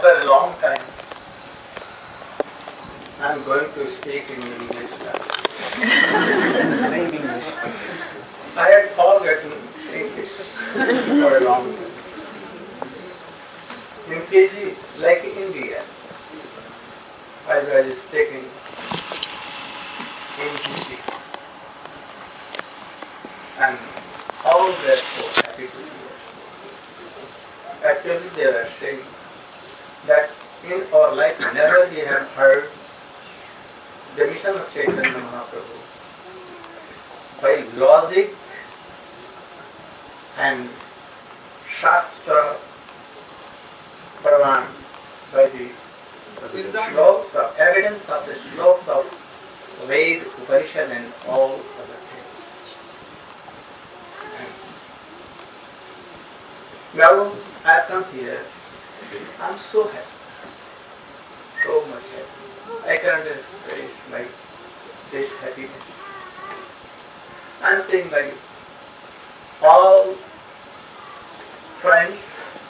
after a long time, I am going to speak in English now. I had forgotten English for a long time. In Fiji, like India, I was speaking in Hindi. And all were so happy to hear. Actually, they were saying that in our life never we have heard the mission of Chaitanya Mahaprabhu by logic and Shastra Praman, by the slopes of evidence of the slopes of Ved, Upanishad and all other things. And now I have come here, I am so happy, so much happy. I cannot express this happiness. I am saying like all friends,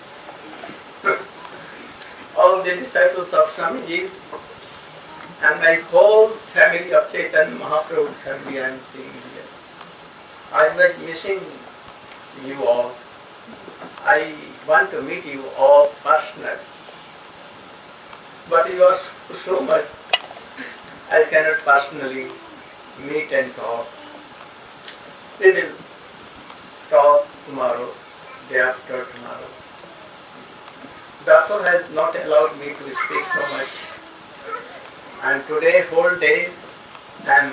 all the disciples of Swamiji, and my whole family of Chaitanya Mahaprabhu family I am seeing here. I was missing you all. I want to meet you all personally. But you are so much, I cannot personally meet and talk. We will talk tomorrow, day after tomorrow. Doctor has not allowed me to speak so much. And today, whole day, I am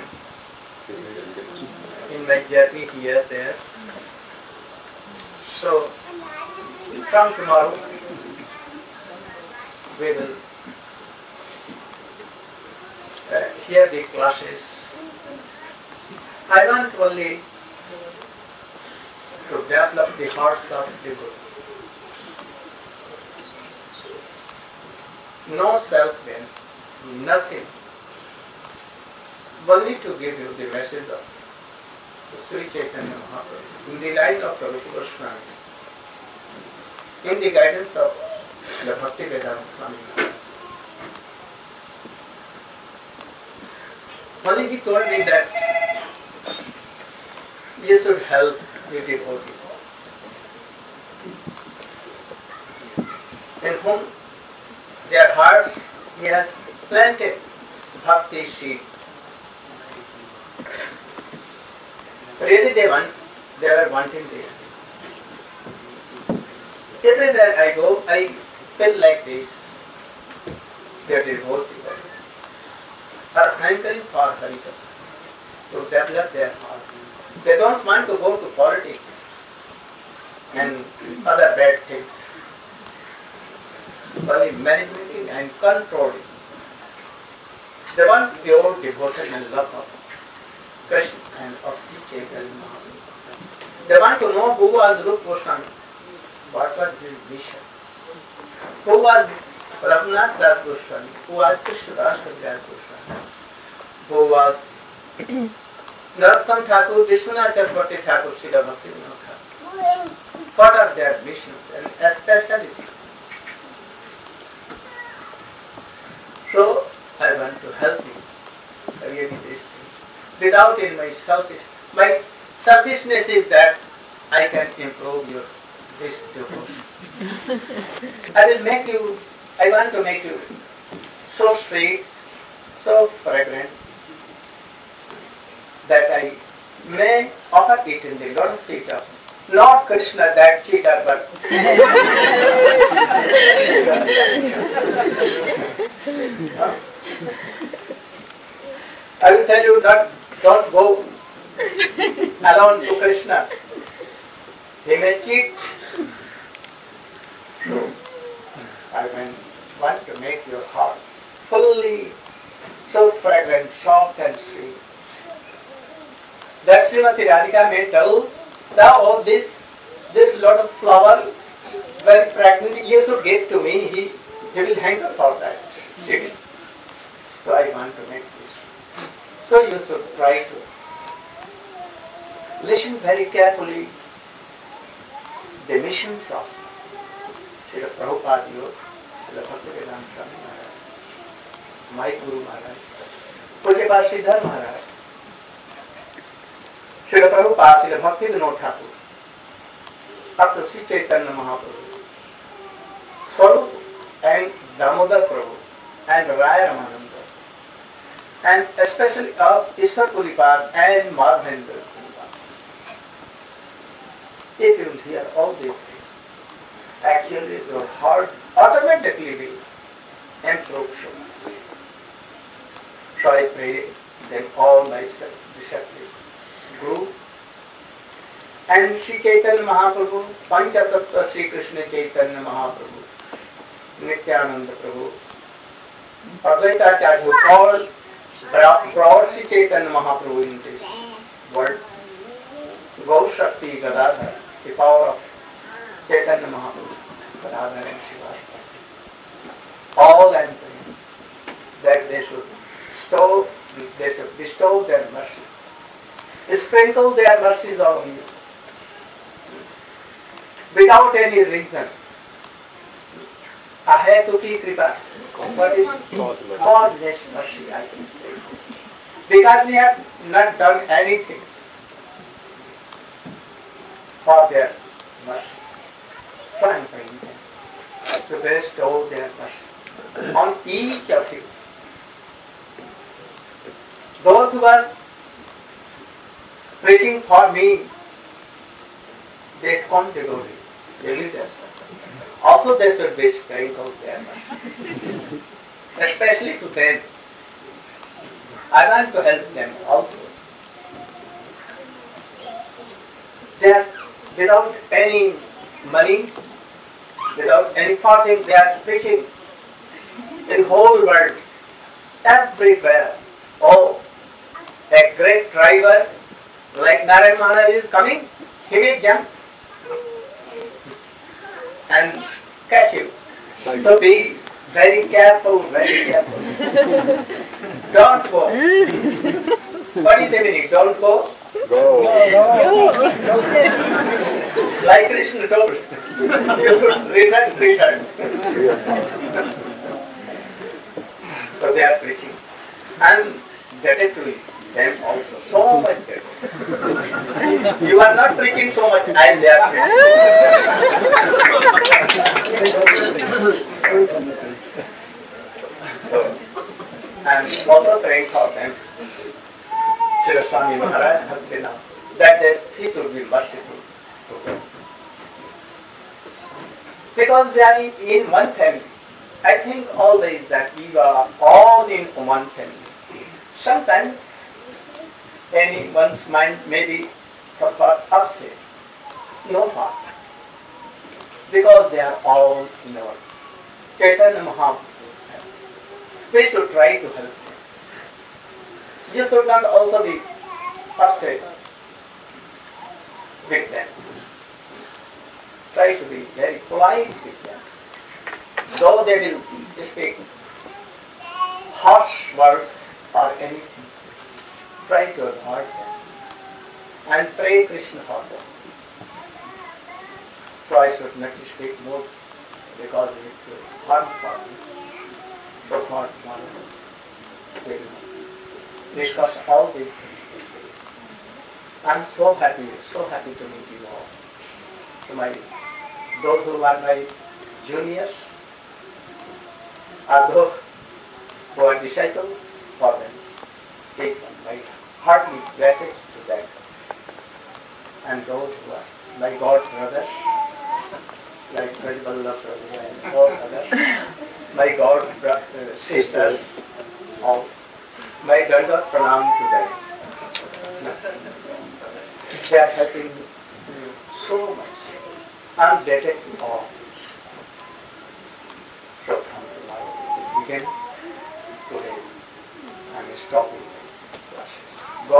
in my journey here, there. So, from tomorrow, we will hear the classes. I want only to develop the hearts of devotees. No self-gain, nothing. Only to give you the message of Sri Chaitanya Mahaprabhu in the line of Prabhu Goswami, in the guidance of the Bhakti Vedanta Swami. Only he told me that you should help the devotees, in whom their hearts he has planted bhakti seed. Really they were wanting this. Everywhere I go, I feel like this. Their devotees are hankering for Harikatha, to develop their heart. They don't want to go to politics and other bad things. Only managing and controlling. They want pure devotion and love of Krishna and of Sri Chaitanya Mahaprabhu. They want to know who was Rupa Goswami, what was his mission, who was Raghunath Das Goswami, who was Krishna Das Goswami, who was Narottam Thakur, Vishwanath Chakravarti Thakur, Srila Bhaktivinoda Thakur. What are their missions and specialties? So, I want to help you really this thing. Without in my selfishness is that I can improve your this devotion. I want to make you so sweet, so fragrant, that I may offer it in the lotus feet of not Krishna, that cheater, but I will tell you that don't go alone to Krishna. He may cheat. So, I want to make your heart fully so fragrant, soft and sweet. That Srimati Radhika may tell, now oh, this lotus flower, very fragrant, you should give to me, he will hang up for that. So I want to make this. So you should try to listen very carefully the missions of Srila Prabhupada, Srila Bhakti Swami Maharaj, my Guru Maharaj, Pujyapad Sridhar Maharaj, Srila Prabhupada, Srila Bhaktivinoda Thakur, up to Sri Chaitanya Mahaprabhu, Swarup and Damodar Prabhu, and Raya Ramananda, and especially of Ishwar Puripad and Madhavendra Puripad. If you will hear all these things, actually your heart automatically will improve so much. So I pray them all myself, discipline, Guru, and Sri Chaitanya Mahaprabhu, Panchatattva Sri Krishna Chaitanya Mahaprabhu, Nityananda Prabhu, Advaita Acharya, all brought Sri Chaitanya Mahaprabhu in this world. Gaur Shakti Gadadhar, the power of Chaitanya Mahaprabhu, Gadadhar and Shivaspa. All and that they should bestow their mercy. Sprinkle their mercies on you. Without any reason. Ahetuki kripa. What is causeless mercy, I can say. Because we have not done anything for their mercy. So I am praying them to bestow their mercy on each of you. Those who are preaching for me, they scorn the glory, religious. Also they should be sprinkled their mercy. Especially to them. I want to help them also. They are without any money, without any farthing, they are preaching in whole world, everywhere. Oh, a great driver like Narayan Maharaj is coming, he will jump and catch you. So be very careful, very careful. Don't go. What is the meaning? Don't go? Go. Like Krishna told, you should return. So they are preaching. And debted to them also. So much debt. You are not preaching so much, I am there. So, I am also praying for them. Srila Swami Maharaj has been out. That he should be merciful to them. Because they are in one family. I think always that we are all in one family. Sometimes anyone's mind may be somewhat upset. No harm. Because they are all in our Chaitanya Mahaprabhu. We should try to help them. You should not also be upset with them. Try to be very polite with them. Though they will speak harsh words or anything, try to avoid them and pray Krishna for them. So I should not speak more because it will harm for me. So far tomorrow we will discuss all these things. I am so happy to meet you all. To those who are my juniors, are those who are disciples, for them. Take my hearty blessings to them. And those who are my God brothers, like Prajvalla Prabhu and all others, my God sisters, all, my Dandavat Pranam to them. They are helping me so much. I am indebted to all. So from tomorrow we begin today. I am stopping classes. Go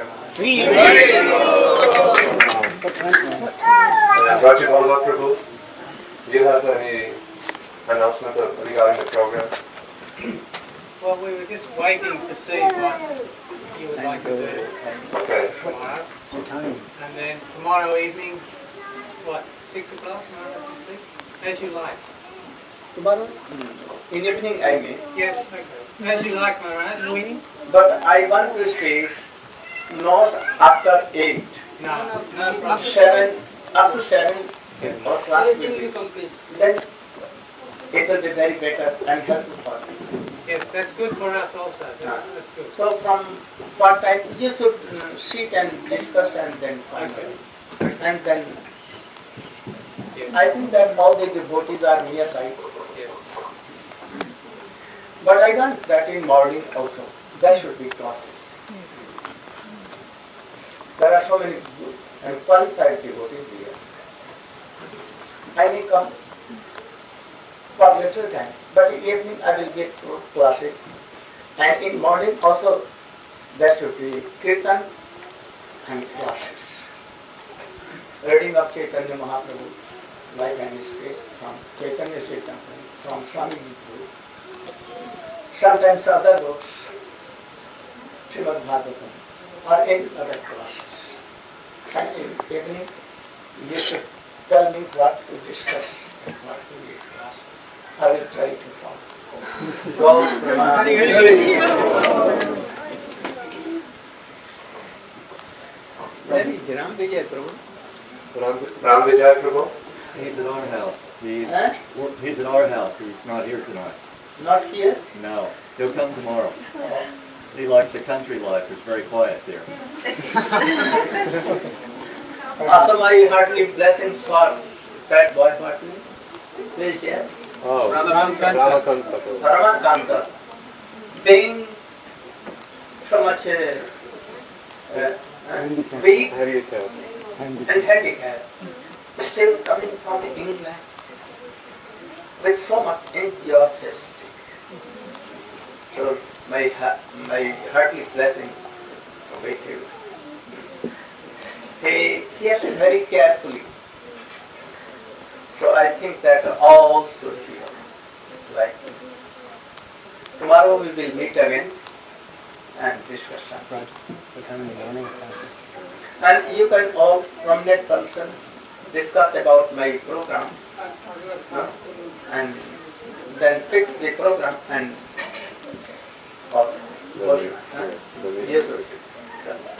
Raji Ballabh Prabhu, do you have any announcement regarding the program? Well, we were just waiting to see what you would like to do. Okay. Tomorrow. And then tomorrow evening, what, 6 o'clock? 6? As you like. Tomorrow? In evening I mean. Yes, okay. As you like, Maharaj. But I want to speak not after 8. No, no problem. 7, up to 7 or class will be. Then it will be very better and helpful for me. Yes, that's good for us also. That's good. So from what time you should sit and discuss and then finally. And then Yes. I think that all the devotees are nearby. Yes. But I want that in morning also. There should be classes. There are so many good and qualified devotees here. I may come for little time, but in evening I will get to classes. And in morning also there should be kirtan and classes. Reading of Chaitanya Mahaprabhu, like and speech from Chaitanya Chaitanya, from Swami Guru. Sometimes other books, Srimad Bhagavatam, or any other classes. And in evening, you should tell me what to discuss and what to read class. I will try to follow. Go, Where is Ram Vijay Prabhu? Ram Vijay Prabhu? He's at our house. Huh? He's at our house. He's not here tonight. Not here? No. He'll come tomorrow. He likes the country life. It's very quiet there. Also my heartily blessings for that boy Bhatni. Please share. Oh, Ramakanta. Ramakanta Prabhu. Ramakanta. Being so much weak Handicapped. and handicapped, still coming from England with so much enthusiasm. So my hearty blessing with you. He has been very carefully. So I think that all should be like him. Tomorrow we will meet again and discuss something. And you can all prominent person discuss about my programs and then fix the program and all. Yes, sir.